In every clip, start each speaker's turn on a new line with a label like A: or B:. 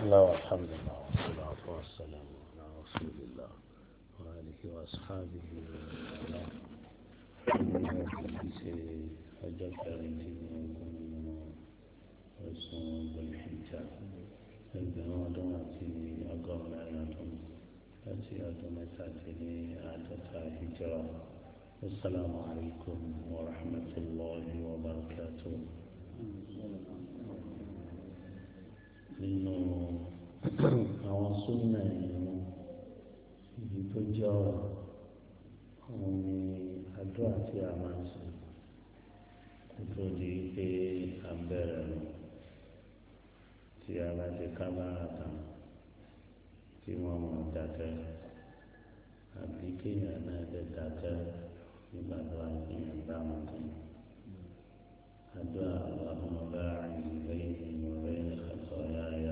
A: الله والحمد لله والصلاة والسلام على رسول الله وآله وأصحابه ومن أجل رسول بالحجة البنود في أقام لعنتم التي أدمتني أعدتها هجرة. السلام عليكم ورحمة الله وبركاته. nínú àwọn súnmọ́ ìlú ibi tó jẹ́ ọ̀rọ̀ àwọn ni àdúrà tí a máa ń ṣe kó tó di pé à ń bẹ̀rẹ̀ lọ tí a bá ti kábàárà tán tí wọ́n mọ̀ dákẹ́ àbí kéèyàn náà lè dákẹ́ nígbà tó a kéèyàn bá wọn kàn àdúrà اللهم باعد بيني وبين خطاياي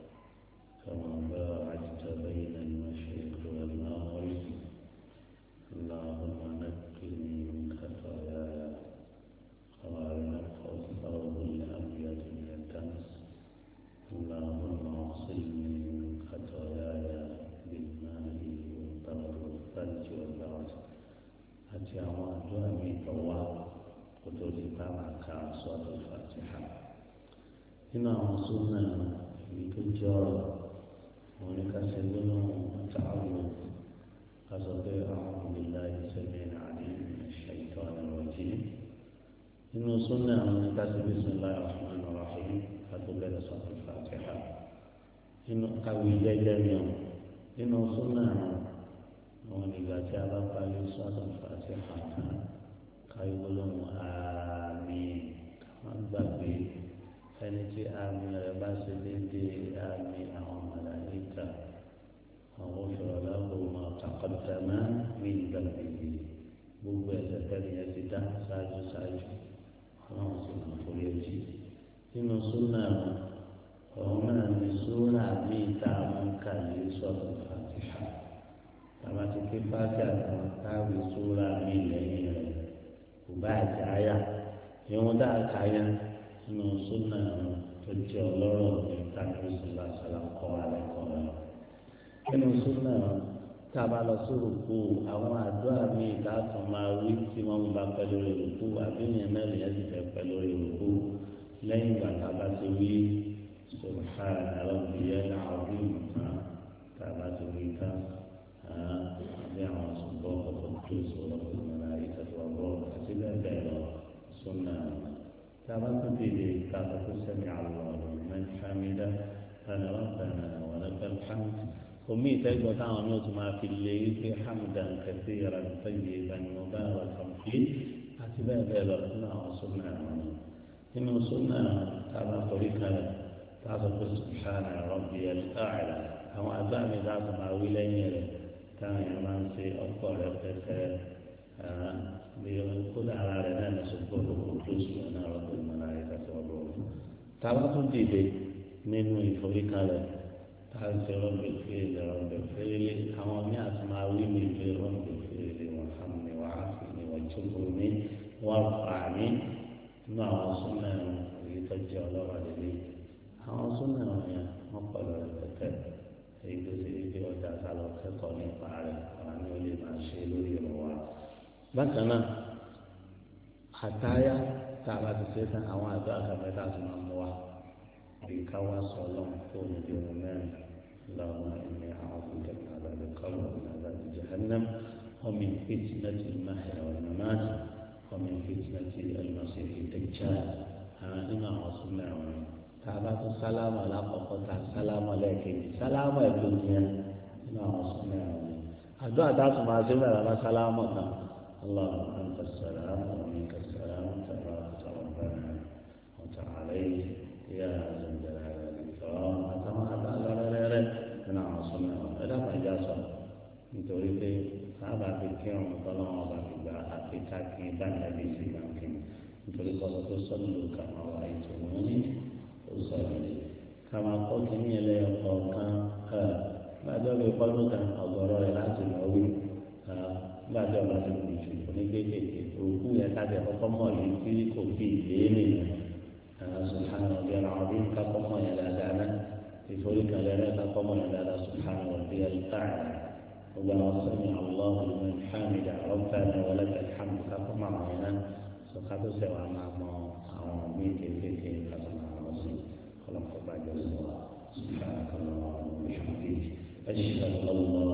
A: كما باعدت بين المشرق والمغرب اللهم نقني من خطاياي كما ينقى الثوب الابيض من الدنس اللهم اغسلني من خطاياي بالماء والثلج والبرد àti àwọn àdúrà mi tọwọ́ kótó di bá máa ka sọ́dọ̀ Fatiha. nínú àwọn súnmọ́ èyí tó jẹ́ ọ̀rọ̀ wọn ni ká ṣe gbólóhùn ta'awudh ká sọ pé a'udhu billahi as-sami'il 'alim minash shaytanir rajim. nínú súnmọ́ àwọn ni ká ṣe bismillahir rahmanir rahim ká tó bẹ̀rẹ̀ sọ́dọ̀ Fatiha. nínú káwé jẹ́jẹ́ mi ọ̀ nínú súnmọ́ àwọn nígbà tí a bá parí sọ́dọ̀ Fatiha tán káyọ̀ gbólóhùn àmín káwọn gbàgbé ẹni tí àmín rẹ̀ bá ṣe déédéé àmín àwọn màláíkà àwọn òṣèlú ọmọ taqaddama min dhanbihi gbogbo ẹ̀ṣẹ̀ tẹ́lẹ̀ yẹn ti dá ṣáájú àwọn sì máa forí ẹjì. nínú súnà ọ̀hún náà ní súnà míì tá a mú kàlí sọ́dọ̀ Fatiha tàbá ti ké Fatiha àtàwọn táwí súnà míì lẹ́yìn rẹ̀ kò bá àjà áyà ìwọ̀n dá àkàyà nínú súnà tó jẹ́ ọlọ́rọ̀ ní tàbí sọlá sọlá kọ́ alẹ́ kọ́ ẹ. nínú súnà tá a bá lọ sí rúkú àwọn àdúrà míì láti máa wí tí wọ́n bá pẹ́ lórí rúkú àbí ìyẹn náà lè ti fẹ́ pẹ́ lórí rúkú lẹ́yìn ìgbà tá a bá ti wí subhana rabbiyal azim tán tá a bá ti wí tán àbí àwọn ṣùgbọ́n ọ̀pọ̀ tó sọ̀rọ̀ fún mi láyé tẹ̀síwá bọ́ àti bẹ́ẹ̀ bẹ́ẹ̀ lọ súnà. tá a bá tún dìde ká tó tó sẹ́mi Allahu liman hamidah rabbana wa lakal hamd. omi ìtẹ́gbọ́ táwọn náà tún máa fi lé wípé hamdan kathiran tayyiban mubarakan fihi àti bẹ́ẹ̀ bẹ́ẹ̀ lọ nínú àwọn súnà wọn. nínú súnà tá a bá forí kalẹ̀ tá a sọ pé subhana rabbiyal a'la àwọn àgbà mi láti máa wí lẹ́yìn rẹ̀ táwọn èèyàn máa ń ṣe ọ̀pọ̀ rẹ̀ pẹ́pẹ́ bí kódà ara rẹ̀ náà ní ṣùgbọ́n òkú tó sùn náà rọ́pò ìmọ̀lá rẹ̀ kàtó ọ̀bọ̀. táwa tún dìde nínú ìforíkalẹ̀ tá a ṣe rọ́bì fèrè àwọn ní àti máa wí mi pé rọ́bì fèrè wọ́n hàn mí wá fi mi wọ́n jókòó mi wọ́n fà mí nínú àwọn súnmọ́ èyí tó jẹ́ ọlọ́wà lélẹ̀. àwọn súnmọ́ yẹn wọ́n pọ̀ lọ rẹpẹtẹ èyí tó ṣe wípé ọjà sálọ kẹ́kọ̀ọ́ nípa rẹ̀ àwọn ni ó lè máa ṣe lórí ọ̀rọ̀ wa. bákan náà àtàyà tá a bá ti ṣe tán àwọn àdó àkàmẹ́ta tó máa mú wa bí káwá sọ ọlọ́run tó ní bí wọn mẹ́rin lọ́wọ́ ẹni àwọn òkúta àbàlẹ kọ́lọ̀ àbàlẹ jahannam ọmọ fitnati al-mahya wal-mamat ọmọ fitnati al-masih ad-dajjal àwọn nínú àwọn súnmọ́ àwọn tá a bá tún sálámà lákọ̀ọ́kọ́ tá a sálámà lẹ́ẹ̀kejì sálámà ẹ̀dùn yẹn nínú àwọn súnmọ́ àwọn àdó àtàtù máa ṣe mẹ́rin bá sálámà tán اللهم أنت السلام ومنك السلام تبارك ربنا وتعالى يا ذا الجلال والإكرام كما أتى على من عاصمة إلى مجاسة nítorí pé sábà fi kí ọ̀run tọ́lọ́wọ́n ọba fi gba àfikà kí bá nàbí sí báńkì nítorí kọ́sọ́ tó sọ́dún kàmá wà ètò wọn ní òsọ̀rọ̀ yìí kàmá kọ́ kínní ẹlẹ́yọkọ̀ kan gbàjọ́ bí pọ́dún kan ọ̀gọ́rọ̀ rẹ̀ láti lọ wí gbàjọ́ bá ti kù jù onígbèkèké òkú yẹn ká jẹ kọ́kọ́ mọ̀ yìí tí kò fi ìdè nìyẹn سبحان ربي العظيم كقوم يا دانا في kan lẹ́rẹ́ ká kọ́ mọ́nà dáadáa subhana rabbiyal a'la gbogbo àwọn sami Allahu liman hamida rabbana wa lakal hamd ká kọ́ máa wọ̀nyí náà sọ ká tó sẹ́wàá máa mọ àwọn míì kéékèèké ká tó máa wọ́n sí kọ́lọ́kọ́ bá jọ sí wa subhanahu wa ta'ala. أشهد أن لا